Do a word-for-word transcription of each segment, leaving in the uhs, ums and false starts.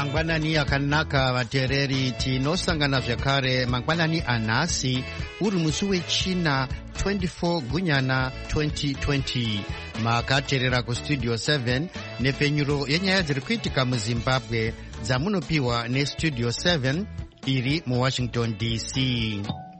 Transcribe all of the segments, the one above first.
mangwanani akanaka vateereri, tinosangana zvakare mangwanani anhasi uri musi wechina twenty-four gunyana twenty twenty. Makateerera kustudio seven nepfenyuro yenyaya dziri kuitika muzimbabwe dzamunopiwa nestudio seven iri muwashington D C.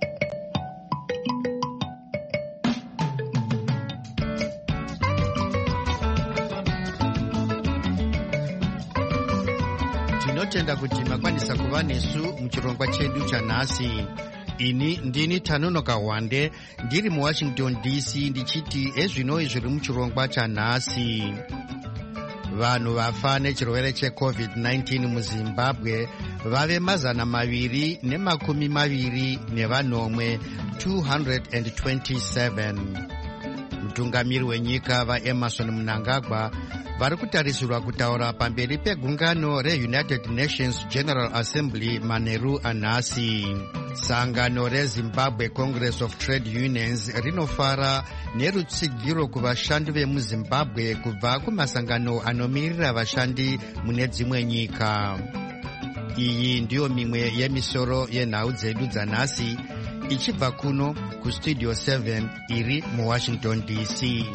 Tinotenda kuti makwanisa kuva nesu muchirongwa chedu chanhasi. Ini ndini Tanonoka Wande ndiri muwashington D C ndichiti ezvino zviri muchirongwa chanhasi. Vanhu vafa nechirwere checovid nineteen muzimbabwe vave mazana maviri nemakumi maviri nevanomwe two hundred twenty-seven. Mutungamiri wenyika vaEmerson Mnangagwa vari kutarisirwa kutaura pamberi pegungano reUnited Nations General Assembly manheru anhasi. Sangano reZimbabwe Congress of Trade Unions rinofara nerutsigiro kuvashandi vemuzimbabwe kubva kumasangano anomirira vashandi mune dzimwe nyika. Iyi ndiyo mimwe yemisoro yenhau dzedu dzanhasi ichibva kuno kustudio seven iri muwashington D C.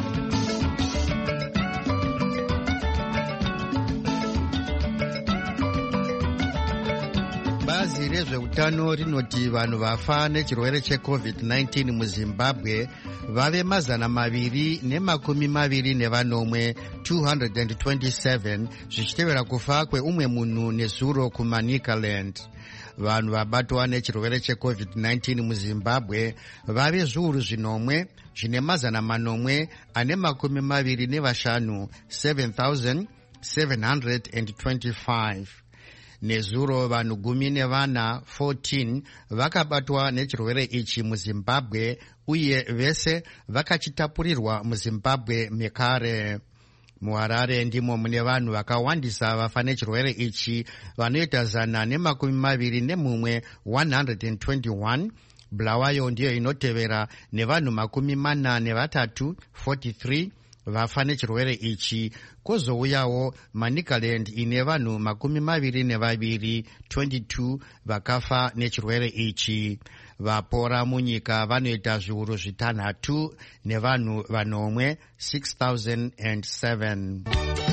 Bazi rezveutano rinoti vanhu vafa nechirwere checovid nineteen muzimbabwe vave mazana maviri nemakumi maviri nevanomwe two hundred twenty-seven, zvichitevera kufa kweumwe munhu nezuro kuManicaland. Vanhu vabatwa nechirwere checovid nineteen muzimbabwe vave zviuru zvinomwe zvine mazana manomwe ane makumi maviri nevashanu seven thousand seven hundred twenty-five. Nezuro vanhu gumi nevana fourteen vakabatwa nechirwere ichi muzimbabwe uye vese vakachitapurirwa muzimbabwe mekare. MuHarare ndimo mune vanhu vakawandisa vafa nechirwere ichi vanoita zana nemakumi maviri nemumwe one hundred twenty-one. Bulawayo ndiyo inotevera nevanhu makumi mana nevatatu forty-three vafa nechirwere ichi. Kwozouyawo Manicaland ine vanhu makumi maviri nevaviri twenty-two vakafa nechirwere ichi. Vapora munyika vanoita zviuru zvitanhatu nevanhu vanomwe six thousand seven.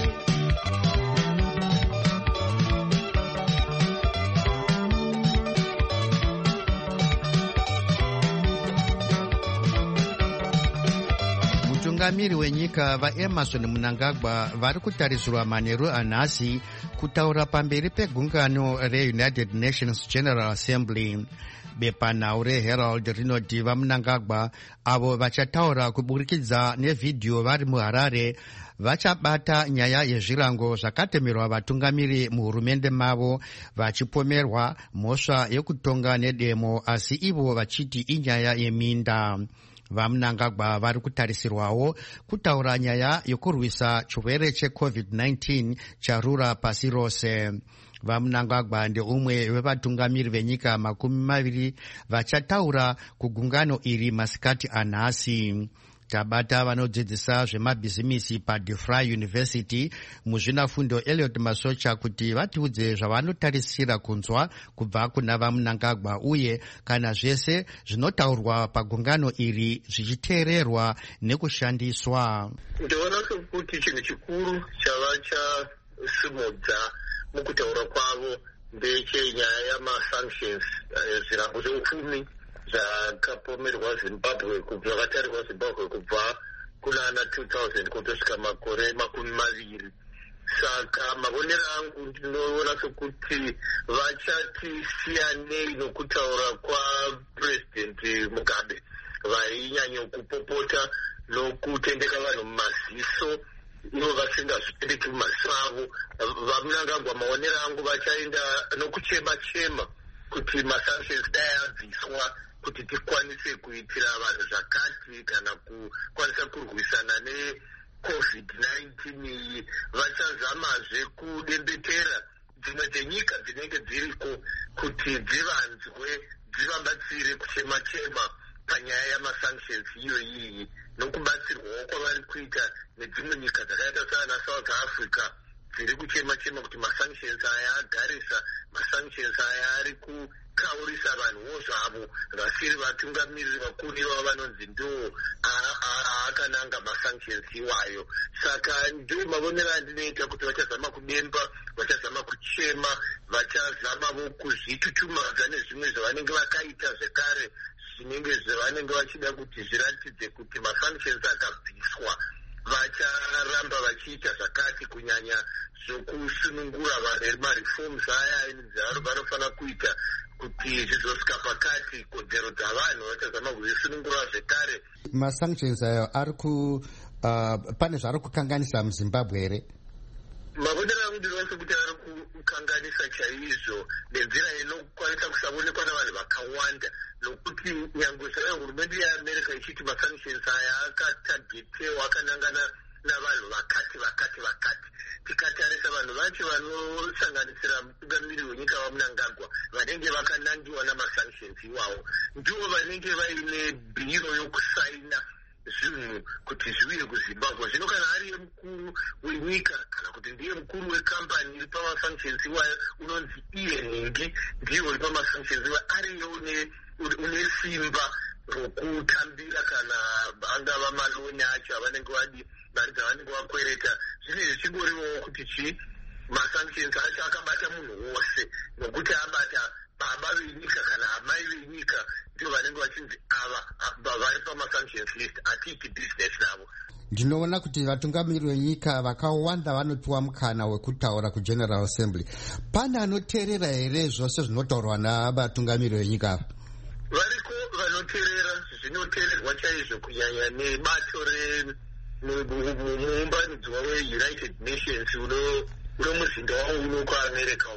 Mutungamiri wenyika vaEmerson Mnangagwa vari kutarisirwa manheru anhasi kutaura pamberi pegungano reUnited Nations General Assembly. Bepanhau reHerald rinoti vaMnangagwa avo vachataura kuburikidza nevhidhiyo vari muHarare vachabata nyaya yezvirango zvakatemerwa vatungamiri muhurumende mavo, vachipomerwa mhosva yekutonga nedemo, asi ivo vachiti inyaya yeminda. VaMnangagwa vari kutarisirwawo kutaura nyaya yokurwisa chirwere checovid nineteen charura pasi rose. VaMnangagwa ndeumwe wevatungamiri venyika makumi maviri vachataura kugungano iri masikati anhasi. Tabata vanodzidzisa zvemabhizimisi paDeFry University muzvinafundo Elliot Masocha kuti vatiudze zvavanotarisira kunzwa kubva kuna vaMnangagwa uye kana zvese zvinotaurwa pagungano iri zvichiteererwa nekushandiswa. Ndinoona sokuti chinhu chikuru chavachasimudza mukutaura kwavo ndechenyaya yamasanctions, zvirango zveupfumi zvakapomerwa Zimbabwe kubva zvakatarirwa Zimbabwe kubva kunana two thousand kutosvika makore makumi maviri. Saka mavonero angu ndinoona sokuti vachati siyanei nokutaura kwaPresident Mugabe vainyanya kupopota nokutendeka vanhu mumaziso ivo vasingazvitendeki mumaziso avo. VaMnangagwa maonero angu vachaenda nokuchema chema kuti masanctions dai abviswa kuti tikwanise kuitira vanhu zvakati kana kukwanisa kurwisana necovid nineteen iyi. Vachazamazve kudembetera dzimwe dzenyika dzinenge dziriko kuti dzivanzwe dzivabatsire kuchema chema panyaya yamasanctions iyo iyi nokubatsirwawo kwavari kuita nedzimwe nyika dzakaita sana South Africa dziri kuchema chema kuti masanctions aya agarisa, masanctions aya ari kukaurisa vanhuwo zvavo vasiri vatungamiriri vakuru ivavo vanonzi ndo akananga masanctions iwayo. Saka ndo mavonero andinoita kuti vachazama kudemba, vachazama kuchema, vachazamavo kuzvitutumadza nezvimwe zvavanenge vakaita zvekare zvinenge zvavanenge vachida kuti zviratidze kuti masanctions akabviswa. Vacharamba vachiita zvakati, kunyanya zvokusunungura mareforms aya vanofanira kuita kuti zvizosvika pakati kodzero dzavanhu vachazama kuzvisunungura zvekare. Masanctions ayo ari ku uh, pane zvari kukanganisa muZimbabwe here? Mavonero angu ndinoona sekuti ari kukanganisa chaizvo nenzira inokwanisa kusaonekwa navanhu vakawanda, nokuti nyange zvaiva hurumende yeAmerica ichiti masanctions aya akatagetewa akanangana navanhu vakati vakati vakati. Tikatarisa vanhu vacho vanosanganisira mutungamiriri wenyika vaMnangagwa vanenge vakanangiwa namasanctions iwawo ndivo vanenge vaine bhiro yokusaina zvinhu kuti zviuye kuZimbabwe. Zvino kana ariye mukuru wenyika kana kuti ndiye mukuru wekambani iri pamasanctions iwayo unonzi iye nhingi ndiye uri pamasanctions iwayo, ariyo une simba rokutambira kana angava maloni acho avanenge vadi mari dzavanenge vakwereta. Zvinezvi zvichingoriwo kuti chi masanctions acho akabata munhu wose, nokuti abata baba venyika kana amai venyika ndio vanenge vachinzi ava vari pamasanctions list, hatiiti business navo. Ndinoona kuti vatungamiriri venyika vakawanda vanopiwa mukana wekutaura kuGeneral Assembly. Pane anoteerera here zvose zvinotaurwa navatungamiriri venyika ava? Variko vanoteerera, zvinoteererwa chaizvo, kunyanya nebato remuunganidzwa weUnited Nations uno muzinda wawo uno kuAmerica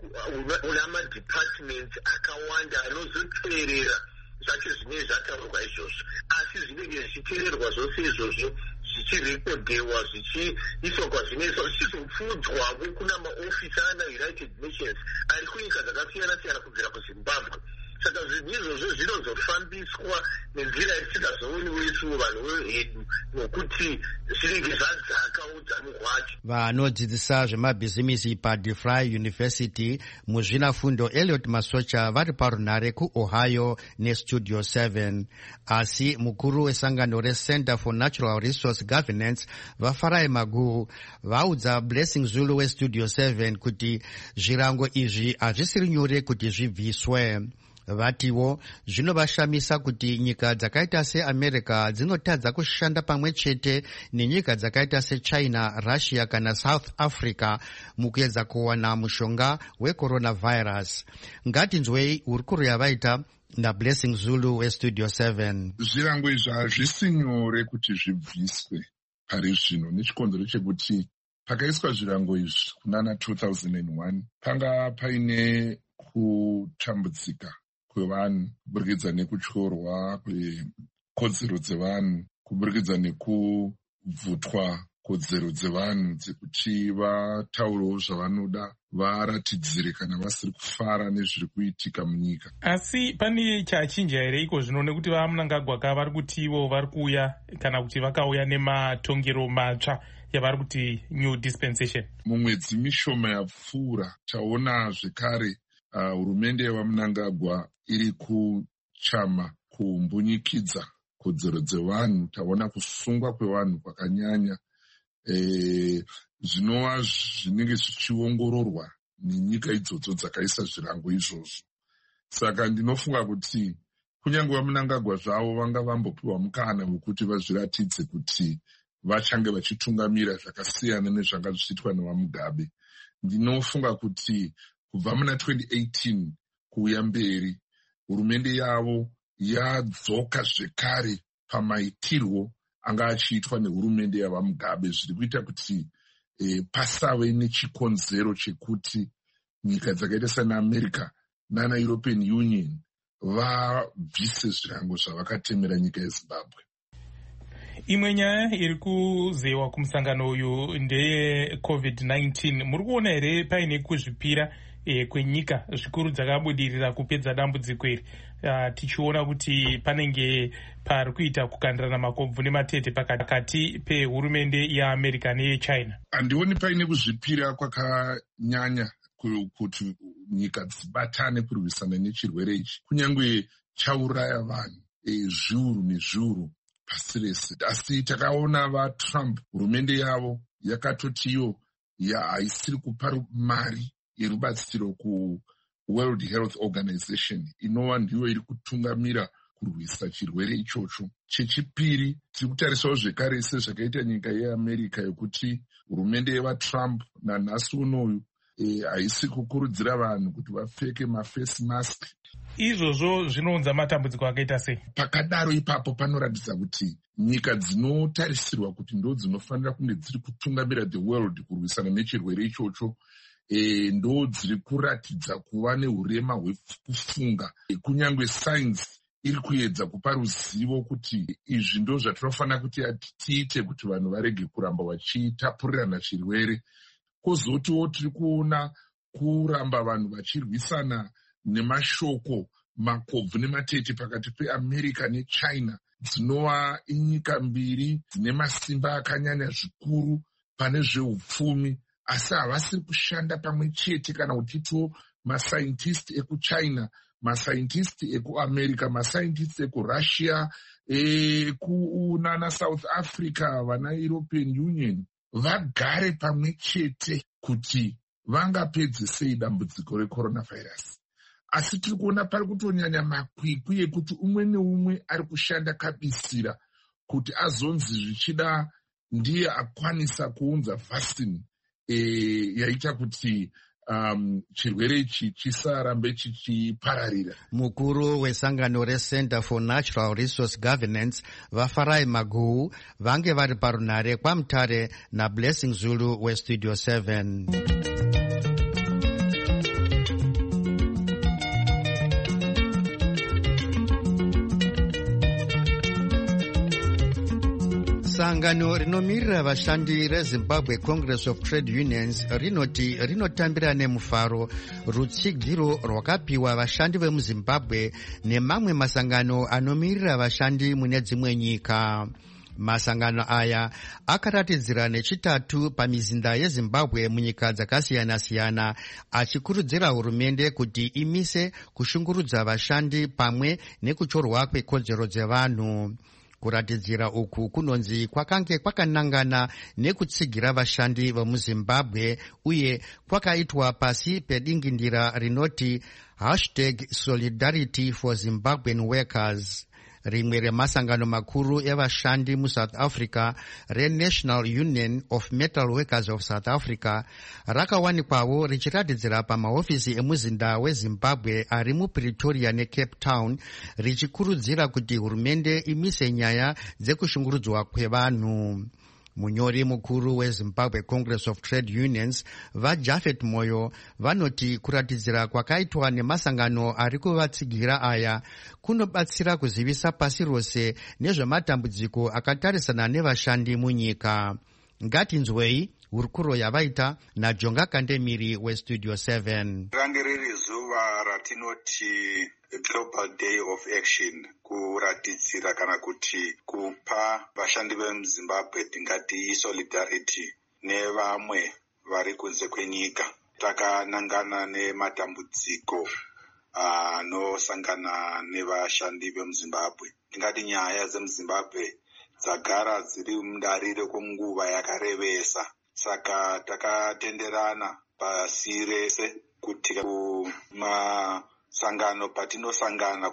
una madepartments akawanda anozoteerera zvacho zvinenge zvataurwa izvozvo, asi zvinenge zvichiteererwa zvose izvozvo zvichirekodhewa zvichiiswa kwazvinoiswa zvichizopfudzwavo kuna maofisi ana United Nations ari kunyika dzakasiyana siyana kubvira kuZimbabwe. Saka zvinhu izvozvo zvinozofambiswa nenzira yatisingazooniwo isuwo vanhu vedu, nokuti zvinenge zvadzaka udzamu hwacho. Vanodzidzisa zvemabhizimisi paDeFry University muzvinafundo Elliot Masocha vari parunhare kuOhio neStudio seven, asi mukuru wesangano reCenter for Natural Resource Governance vaFarai Magu vaudza Blessing Zulu weStudio seven kuti zvirango izvi hazvisiri nyore kuti zvibviswe. Vatiwo zvinovashamisa kuti nyika dzakaita seAmerica dzinotadza kushanda pamwe chete nenyika dzakaita seChina, Russia kana South Africa mukuedza kuwana mushonga wecoronavirus. Ngatinzwei hurukuro yavaita naBlessing Zulu weStudio seven. Zvirango izvi hazvisi nyore kuti zvibviswe pari zvino, nechikonzero chekuti pakaiswa zvirango izvi kunana two thousand one panga paine kutambudzika kwevanhu kuburikidza nekutyorwa kwekodzero dzevanhu, kuburikidza nekubvutwa kodzero dzevanhu dzekuti vataurewo zvavanoda, varatidzire kana vasiri kufara nezviri kuitika munyika. Asi pane chachinja here iko zvino, nekuti vaMnangagwa ka vari kuti ivo vari kuuya kana kuti vakauya nematongero matsva yavari kuti new dispensation. Mumwedzi mishoma yapfuura taona zvekare hurumende uh, yevaMnangagwa iri kuchama kumbunyikidza kodzero dzevanhu. Taona kusungwa kwevanhu kwakanyanya e, zvinova zvinenge zvichiongororwa nenyika idzodzo dzakaisa zvirango izvozvo. Saka ndinofunga kuti kunyange vaMnangagwa zvavo vanga vambopiwa mukana wekuti vazviratidze kuti vachange vachitungamira zvakasiyana nezvanga zvichiitwa nevaMugabe. Ndinofunga kuti kubva muna twenty eighteen kuuya mberi hurumende yavo yadzoka zvekare pamaitirwo anga achiitwa nehurumende yavaMugabe, zviri kuita kuti e, pasave nechikonzero chekuti nyika dzakaita seAmerica nana European Union vabvise zvirango zvavakatemera nyika yeZimbabwe. Imwe nyaya iri kuzewa kumusangano uyu ndeye covid nineteen. Muri kuona here paine kuzvipira e, kwenyika zvikuru dzakabudirira kupedza dambudziko iri. Uh, tichiona kuti panenge pari kuita kukandirana makobvu nematete pakati pehurumende yeAmerica neyechina. Handioni paine kuzvipira kwakanyanya kuti nyika dzibatane kurwisana nechirwere ichi, kunyange chauraya vanhu e, zviuru nezviuru pasi rese. Asi takaona vaTrump, hurumende yavo yakatotiyo haisiri kupa mari yerubatsiro ku World Health Organization inova ndiyo iri kutungamira kurwisa chirwere ichocho. Chechipiri, tiri kutarisawo zvekare sezvakaita nyika yeAmerica yokuti hurumende yevaTrump nanhasi unoyu haisi e, kukurudzira vanhu kuti vapfeke mafesi mask. Izvozvo zvinounza matambudziko akaita sei? Pakadaro ipapo panoratidza kuti nyika dzinotarisirwa kuti ndo dzinofanira kunge dziri kutungamira the world kurwisana nechirwere ichocho E, ndo dziri kuratidza kuva neurema hwekufunga. E, kunyange science iri kuedza kupa ruzivo kuti izvi ndo zvatinofanira kuti tiite kuti vanhu varege kuramba vachitapurirana chirwere. Kwozotiwo tiri kuona kuramba vanhu vachirwisana nemashoko makobvu nematete pakati peAmerica nechina, dzinova inyika mbiri dzine masimba akanyanya zvikuru pane zveupfumi, asi havasiri kushanda pamwe chete. Kana kutitiwo masaintisti ekuchina, masaintisti ekuamerica, masaintisti ekurussia, ekunana South Africa, vana European Union vagare pamwe chete kuti vangapedze sei dambudziko recoronavirus. Asi tiri kuona pari kutonyanya makwikwi ekuti umwe neumwe ari kushanda kabisira kuti azonzi zvichida ndiye akwanisa kuunza vaccine E, yaita kuti um, chirwere ichi chisarambe chichipararira. Mukuru wesangano reCenter for Natural Resource Governance vaFarai Maguhu vange vari parunare kwaMutare naBlessing Zulu weStudio seven. Sangano rinomirira vashandi reZimbabwe Congress of Trade Unions rinoti rinotambira nemufaro rutsigiro rwakapiwa vashandi vemuZimbabwe nemamwe masangano anomirira vashandi mune dzimwe nyika. Masangano aya akaratidzira nechitatu pamizinda yeZimbabwe munyika dzakasiyana-siyana achikurudzira hurumende kuti imise kushungurudza vashandi pamwe nekuchorwa kwekodzero dzevanhu. Kuratidzira uku kunonzi kwakange kwakanangana nekutsigira vashandi vemuZimbabwe uye kwakaitwa pasi pedingindira rinoti hashtag solidarity for Zimbabwean workers. Rimwe remasangano makuru evashandi muSouth Africa reNational Union of Metal Workers of South Africa rakawanikwawo richiratidzira pamahofisi emuzinda weZimbabwe ari muPretoria neCape Town richikurudzira kuti hurumende imise nyaya dzekushungurudzwa kwevanhu. Munyori mukuru weZimbabwe Congress of Trade Unions vaJafet Moyo vanoti kuratidzira kwakaitwa nemasangano ari kuvatsigira aya kunobatsira kuzivisa pasi rose nezvematambudziko akatarisana nevashandi munyika. Ngatinzwei hurukuro yavaita naJonga Kandemiri weStudio seven. Range riri zuva ratinoti Global Day of Action, kuratidzira kana kuti kupa vashandi vemuZimbabwe tingati solidarity nevamwe vari kunze kwenyika. Takanangana nematambudziko anosangana nevashandi vemuZimbabwe. Tingati nyaya dzemuZimbabwe dzagara dziri mundariro kwenguva yakarevesa. Saka takatenderana pasi rese kuti kumasangano patinosangana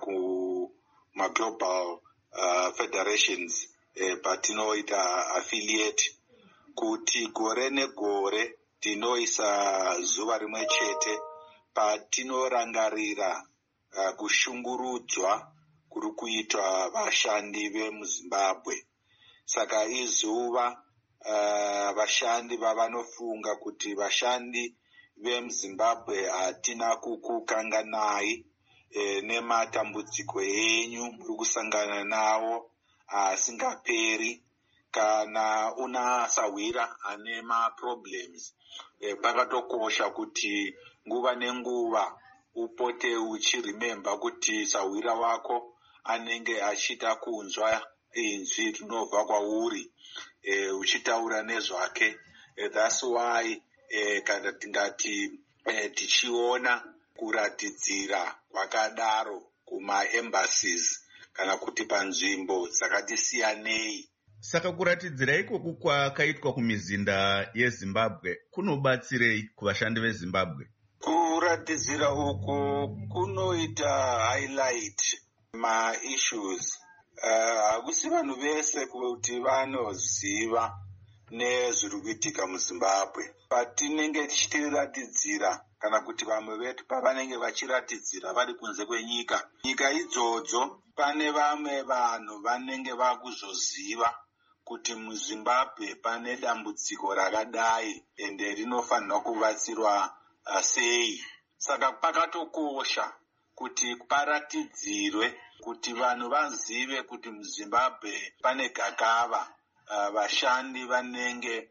kumaglobal uh, federations eh, patinoita affiliate kuti gore negore tinoisa zuva rimwe chete patinorangarira uh, kushungurudzwa kuri kuitwa vashandi vemuZimbabwe. Saka izuva Uh, vashandi vavanofunga kuti vashandi vemuZimbabwe hatina kukukanganai e, nematambudziko enyu muri kusangana nawo asingaperi. Kana unasawira ane maproblems e, pakatokosha kuti nguva nenguva upote uchirememba kuti sawira wako anenge achida kunzwa inzwi rinobva kwauri, e, uchitaura nezvake. E, that's why e, kana tingati e, tichiona kuratidzira kwakadaro kuma-embassies kana kuti panzvimbo dzakatisiyanei. Saka kuratidzira ikoku kwakaitwa kumizinda yeZimbabwe kunobatsirei kuvashandi veZimbabwe? Kuratidzira uku kunoita highlight ma-issues. Hakusi uh, vanhu vese kuti vanoziva nezviri kuitika muZimbabwe. Patinenge tichiratidzira kana kuti vamwe vetu pavanenge vachiratidzira vari kunze kwenyika, nyika idzodzo pane vamwe vanhu vanenge vakuzoziva kuti muZimbabwe pane dambudziko rakadai ende rinofanirwa kubatsirwa uh, sei. Saka pakatokosha kuti paratidzirwe kuti vanhu vazive kuti muZimbabwe pane gakava, uh, vashandi vanenge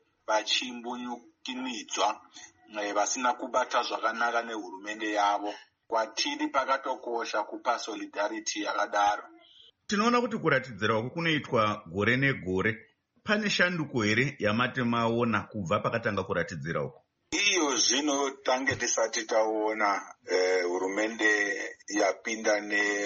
vachimbonyukinidzwa uh, vasina kubata zvakanaka nehurumende yavo. Kwatiri pakatokosha kupa solidarity yakadaro. Tinoona kuti kuratidzira uku kunoitwa gore negore. Pane shanduko here yamati maona kubva pakatanga kuratidzira uku? Iyo zvino tange tisati taona eh, hurumende yapinda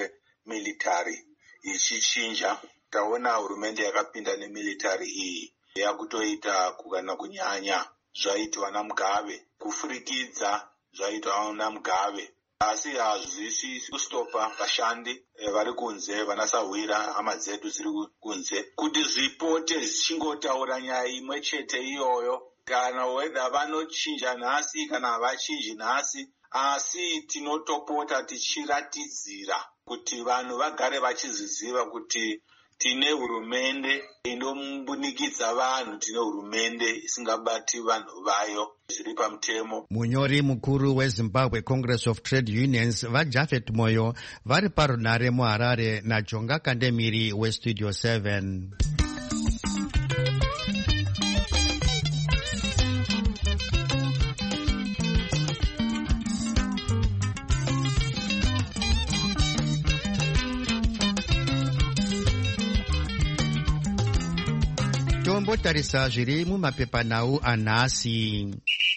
nemilitary ichichinja. Taona hurumende yakapinda nemilitary iyi yakutoita kukana kunyanya zvaitwa naMugabe, kufurikidza zvaitwa naMugabe. Asi hazvisi kustopa vashandi e, vari kunze vanasawira hama dzedu dziri kunze kuti zvipote zvichingotaura nyaya imwe chete iyoyo, kana whether vanochinja nhasi kana havachinji nhasi, asi tinotopota tichiratidzira kuti vanhu vagare vachiziziva kuti tine hurumende inombunikidza vanhu, tine hurumende isingabati vanhu vayo zviri pamutemo. Munyori mukuru weZimbabwe Congress of Trade Unions vaJafet Moyo vari parunare muHarare naJonga Kandemiri weStudio seven. Tombotarisa zviri mumapepanhau anhasi.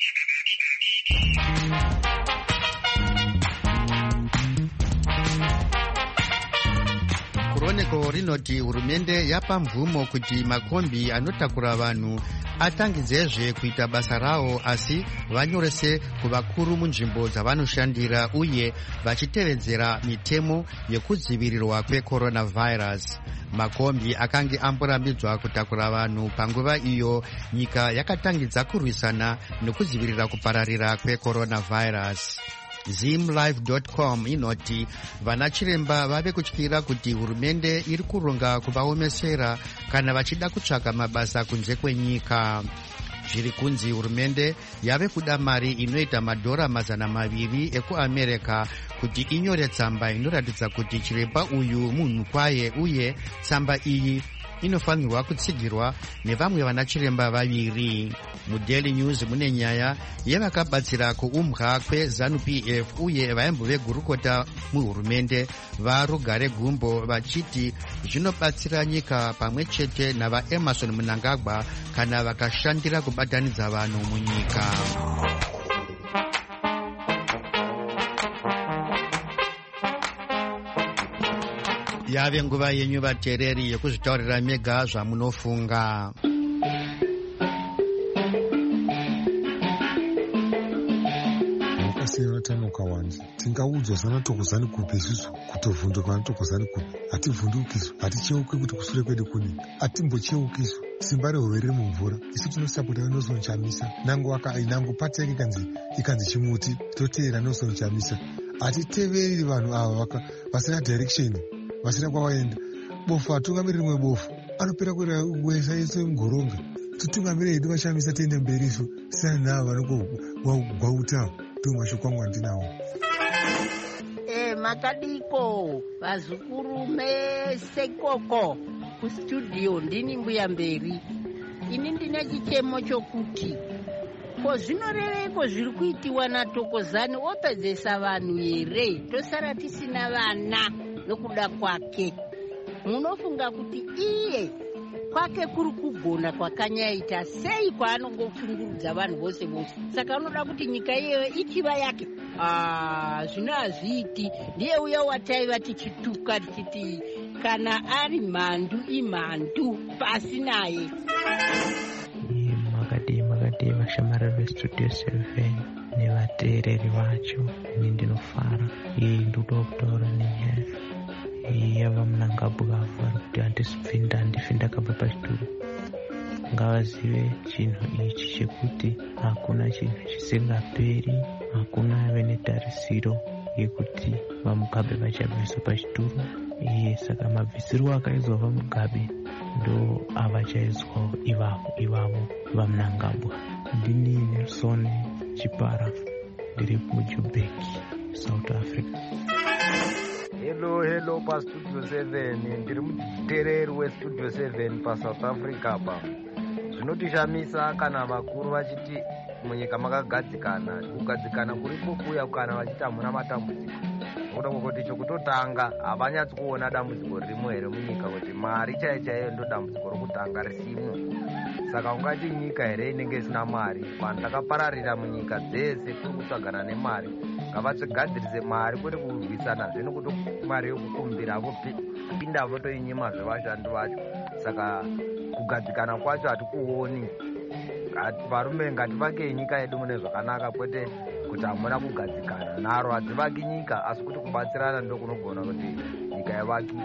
Chronicle rinoti hurumende yapa mvumo kuti makombi anotakura vanhu atangidzezve kuita basa rawo, asi vanyorese kuvakuru munzvimbo dzavanoshandira uye vachitevedzera mitemo yekudzivirirwa kwecoronavirus. Makombi akange amborambidzwa kutakura vanhu panguva iyo nyika yakatangidza kurwisana nekudzivirira kupararira kwecoronavirus. zim live dot com inoti vana chiremba vave kutyira kuti hurumende iri kuronga kuvaomesera kana vachida kutsvaka mabasa kunze kwenyika. Zviri kunzi hurumende yave kuda mari inoita madhora mazana maviri ekuAmerica kuti inyore tsamba inoratidza kuti chiremba uyu munhu kwaye, uye tsamba iyi inofanirwa kutsigirwa nevamwe vana chiremba vaviri. MuDaily News mune nyaya yevakabatsira kuumbwa kweZanu-P F uye vaimbo vegurukota muhurumende vaRugare Gumbo vachiti zvinobatsira nyika pamwe chete navaEmerson Mnangagwa kana vakashandira kubatanidza vanhu munyika. Yave nguva yenyu vateereri yekuzvitaurira mega zvamunofunga. Wakasiyana tanokawanzi tingaudzwa sana tokozani kupi isusu kutovhunduka na tokozani kupi hativhundukiswi, haticheuki kuti kusure kwedu kuni hatimbocheukiswi. Simba rehove riri mumvura, isu tinosapota Nelson Chamisa nangu inangu pati yake ikanzi ikanzi chimuti toteera Nelson Chamisa. Hatiteveri vanhu ava vasina direction, vasina kwavaenda. Bofu hatungamiri rimwe bofu anopera kuwesa yese mugoronga, titungamire hedu vaShamisa tiende mberi isu sina navo vanogwautawo tomashokwangu andinawo. Eh, makadiko vazukuru mese koko kustudio ndini mbuya mberi. Ini ndine chichemo chokuti ko zvinoreveiko zviri kuitiwa naThokozani opedzesa vanhu here? Tosara tisina vana nokuda kwake. Munofunga kuti iye kwake kuri kugona kwakanyaita sei kwaanongoshungurudza vanhu vose vose? Saka unoda kuti nyika iyeyo ichiva yake? Ah, zvino hazviiti. Ndiye uya wataiva tichituka tichiti kana ari mhandu imhandu pasi naye. Makadii makadii vashamari vestudio seven nevateereri vacho, ini ndinofara. Iyi ndoda kutaura nenyaya yava munangabwavu vari kuti handisipfinda handifi ndakabva pachituru. Ngavazive chinhu ichi chekuti hakuna chinhu chisingaperi, hakuna ave netarisiro yekuti vamugabe vachabviswa pachituru. Iye saka mabvisirwo akaizwa vamugabe ndo avachaizwawo ivavo ivavo vamunangabwa. Ndini Nelson Chipara, ndiri muJuburg, South Africa. Hello, hello pa Studio seven, ndiri muteereri weStudio seven pa South Africa pa. Zvinotishamisa kana vakuru vachiti munyika makagadzikana, kugadzikana kuripo kuya kana vachiti hamuna matambudziko. Kuda kuti chokutotanga havanyatsi kuona dambudziko ririmo here munyika, kuti mari chaiyo chaiyo ndo dambudziko rokutanga risimo. Saka ungati nyika here inenge isina mari? Vanhu takapararira munyika dzese kuri kutsvagana nemari. Ngavatsigadzirise mari kwete kurwisana zvino kuti mari yokukumbira vopinda votoinyima zvevashandi vacho. Saka kugadzikana kwacho hatikuoni. Varume ngativake nyika yedu mune zvakanaka, kwete kuti hamuna kugadzikana. Nharo hadzivaki nyika, asi kuti kubatsirana ndo kunogona kuti nyika ivakike.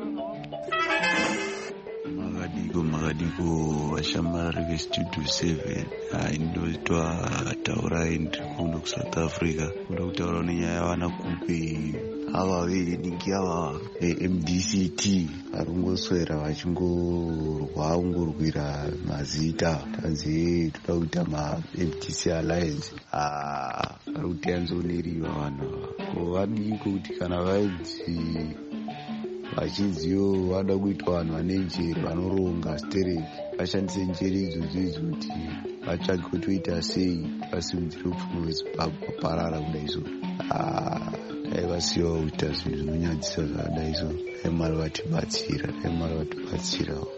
Makadiko makadiko vashamari veStudio seven. Indoitwa taurai ndiri kuno kuSouth Africa. Kuda kutaura nenyaya yavanakupe ava veningi ava M D C T varongoswera vachingorwa ungorwira mazita. Tanzi toda kuita ma M D C Alliance. Ah, vari kuti yanzoneriwa vanhu ava. Ko vadiko kuti kana vaidzi vachinziyo vada kuitwa vanhu vane njere vanoronga stereki, vashandise njere idzodzo idzoti vatsvage kuti toita sei vasimudzire upfumi hweZimbabwe parara kudai so. Dai vasiyawo kuita zvinhu zvinonyadzisa zvakadai so. Dai Mwari vatibatsira, dai Mwari vatibatsirawo.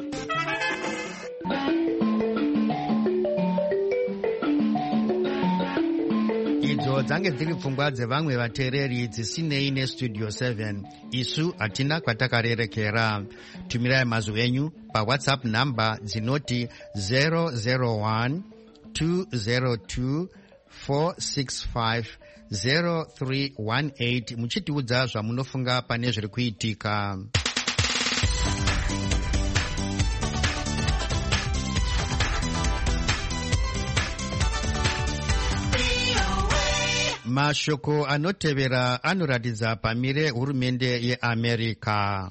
Idzo dzange dziri pfungwa dzevamwe vateereri dzisinei neStudio seven. Isu hatina kwatakarerekera. Tumirai mazwi enyu paWhatsApp namba dzinoti zero zero one two zero two four six five zero three one eight muchitiudza zvamunofunga pane zviri kuitika. Mashoko anotevera anoratidza pamire hurumende yeAmerica.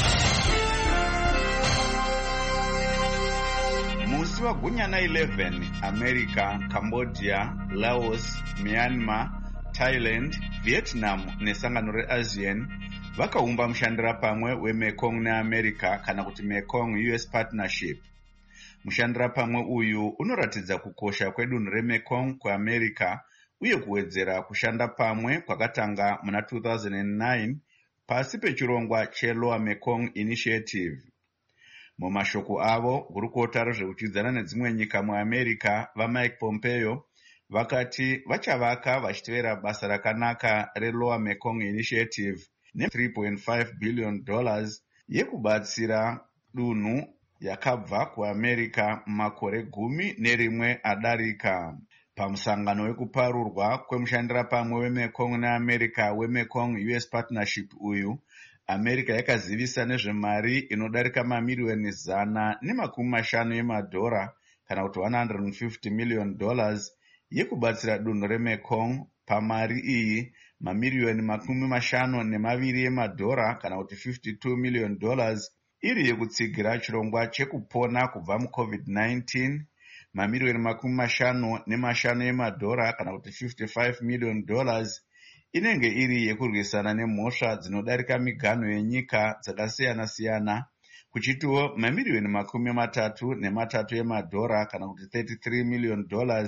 Musi wagunyana eleven, America, Cambodia, Laos, Myanmar, Thailand, Vietnam nesangano reASEAN vakaumba mushandira pamwe weMekong neAmerica kana kuti Mekong U S Partnership. Mushandira pamwe uyu unoratidza kukosha kwedunhu reMekong kuAmerica uye kuwedzera kushanda pamwe kwakatanga muna two thousand nine pasi pechirongwa cheLower Mekong Initiative. Mumashoko avo, gurukota rezvekuchidzana nedzimwe nyika muAmerica vaMike Pompeo vakati vachavaka vachitevera basa rakanaka reLower Mekong Initiative ne three point five billion dollars yekubatsira dunhu yakabva kuAmerica makore gumi nerimwe adarika. Pamusangano wekuparurwa kwemushandira pamwe weMekong neAmerica weMekong U S Partnership uyu, America yakazivisa nezvemari inodarika mamiliyoni zana nemakumi mashanu emadhora kana kuti one hundred fifty million dollars yekubatsira dunhu reMekong. Pamari iyi mamiliyoni makumi mashanu nemaviri emadhora kana kuti fifty-two million dollars iri yekutsigira chirongwa chekupona kubva muCovid nineteen, mamiliyoni makumi mashanu nemashanu emadhora kana kuti fifty-five million dollars inenge iri yekurwisana nemhosva dzinodarika miganho yenyika dzakasiyana siyana, kuchitiwo mamiliyoni makumi matatu nematatu emadhora kana kuti thirty-three million dollars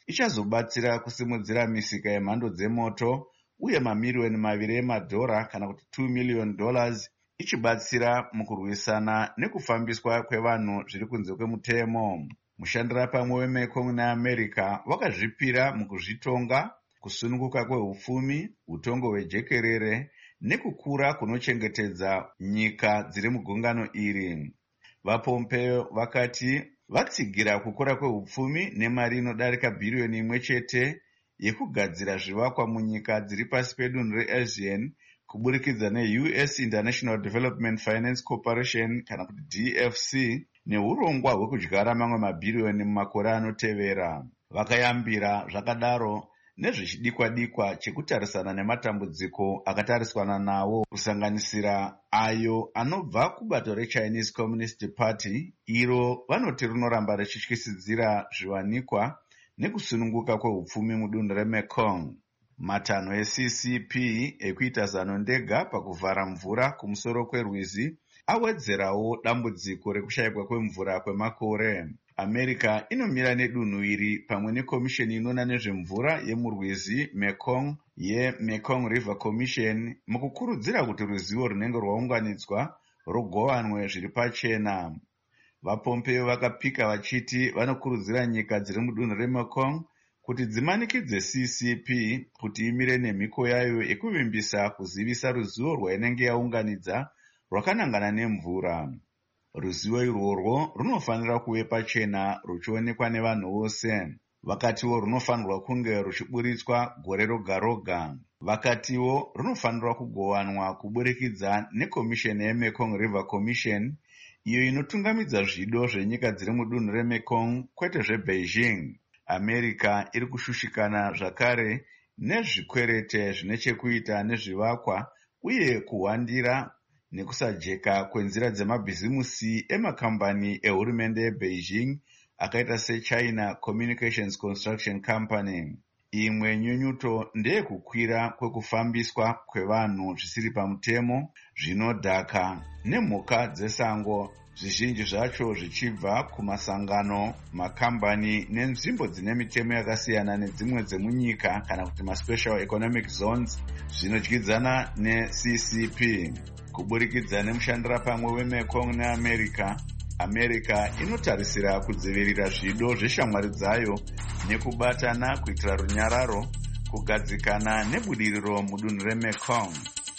ichazobatsira kusimudzira misika yemhando dzemoto uye mamiriyoni maviri emadhora kana kuti two million dollars ichibatsira mukurwisana nekufambiswa kwevanhu zviri kunze kwemutemo. Mushandira pamwe weMekong neAmerica wakazvipira mukuzvitonga, kusununguka kwehupfumi, utongo hwejekerere nekukura kunochengetedza nyika dziri mugungano iri. VaPompeo vakati vatsigira kukura kwehupfumi nemari inodarika bhiriyoni imwe chete yekugadzira zvivakwa munyika dziri pasi pedunhu reASEAN kuburikidza neU S International Development Finance Corporation kana kuti D F C neurongwa hwekudyara mamwe mabhiriyoni mumakore anotevera. Vakayambira zvakadaro nezvichidikwa-dikwa chekutarisana nematambudziko akatariswana nawo, kusanganisira ayo anobva kubato reChinese Communist Party iro vanoti rinoramba richityisidzira zviwanikwa nekusununguka kwehupfumi mudunhu reMekong. Matanho eC C P ekuita zano ndega pakuvhara mvura kumusoro kwerwizi awedzerawo dambudziko rekushayikwa kwemvura kwemakore. America inomira nedunhu iri pamwe nekomisheni inoona nezvemvura yemurwizi Mekong yeMekong River Commission mukukurudzira kuti ruzivo runenge rwaunganidzwa rugowanwe zviri pachena. VaPompeo vakapika vachiti vanokurudzira nyika dziri mudunhu reMekong kuti dzimanikidze C C P kuti imire nemhiko yayo yekuvimbisa kuzivisa ruzivo rwainenge yaunganidza rwakanangana nemvura. Ruzivo irworwo runofanira kuve pachena ruchionekwa nevanhu vose. Vakatiwo runofanirwa kunge ruchiburitswa gore roga roga. Vakatiwo runofanirwa kugowanwa kuburikidza nekomisheni yeMekong River Commission iyo inotungamidza zvido zvenyika dziri mudunhu reMekong kwete zveBeijing. America iri kushushikana zvakare nezvikwerete zvine chekuita nezvivakwa uye kuhwandira nekusajeka kwenzira dzemabhizimusi emakambani ehurumende yeBeijing akaita seChina Communications Construction Company. Imwe nyunyuto ndeyekukwira kwekufambiswa kwevanhu zvisiri pamutemo, zvinodhaka nemhuka dzesango, zvizhinji zvacho zvichibva kumasangano, makambani nenzvimbo dzine mitemo yakasiyana nedzimwe dzemunyika kana kuti maSpecial Economic Zones zvinodyidzana neC C P. Kuburikidza nemushandira pamwe weMekong neAmerica, America inotarisira kudzivirira zvido zveshamwari dzayo nekubatana kuitira runyararo, kugadzikana nebudiriro mudunhu reMekong.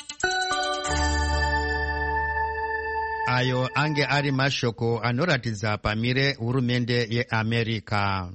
Ayo ange ari mashoko anoratidza pamire hurumende yeAmerica.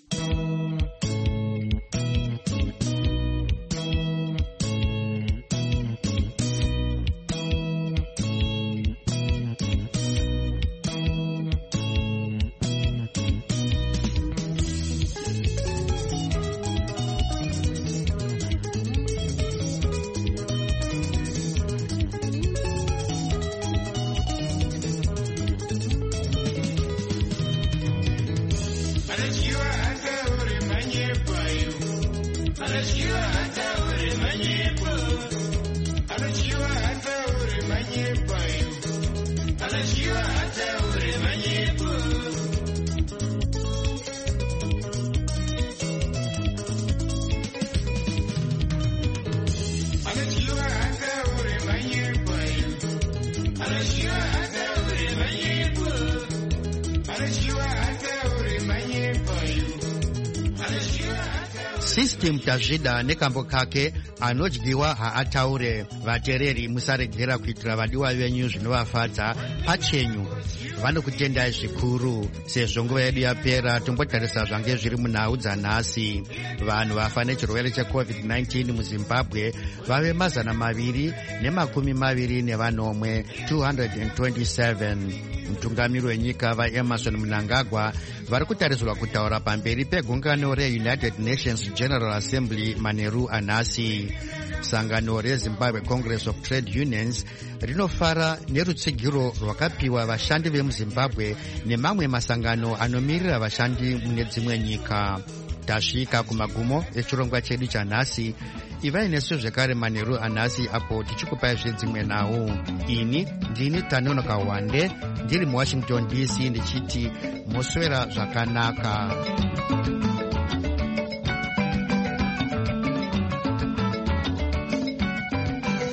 System tazvida nekambo kake anodyiwa haataure. Vatereri musaregera kuitira vadiwa venyu zvinovafadza pachenyu. Vanokutendai zvikuru. Sezvo nguva yedu yapera, tombotarisa zvange zviri munhau dzanhasi. Vanhu vafa nechirwere checovid nineteen muZimbabwe vave mazana maviri nemakumi maviri nevanomwe two hundred twenty-seven. Mutungamiri wenyika vaEmerson Mnangagwa vari kutarisirwa kutaura pamberi pegungano reUnited Nations General Assembly manheru anhasi. Sangano reZimbabwe Congress of Trade Unions rinofara nerutsigiro rwakapiwa vashandi vemuZimbabwe nemamwe masangano anomirira vashandi mune dzimwe nyika. Tasvika kumagumo echirongwa chedu chanhasi. Ivai nesu zvekare manheru anhasi apo tichikupai zvedzimwe nhau. Ini ndini Tanonoka Wande ndiri muWashington D C ndichiti moswera zvakanaka.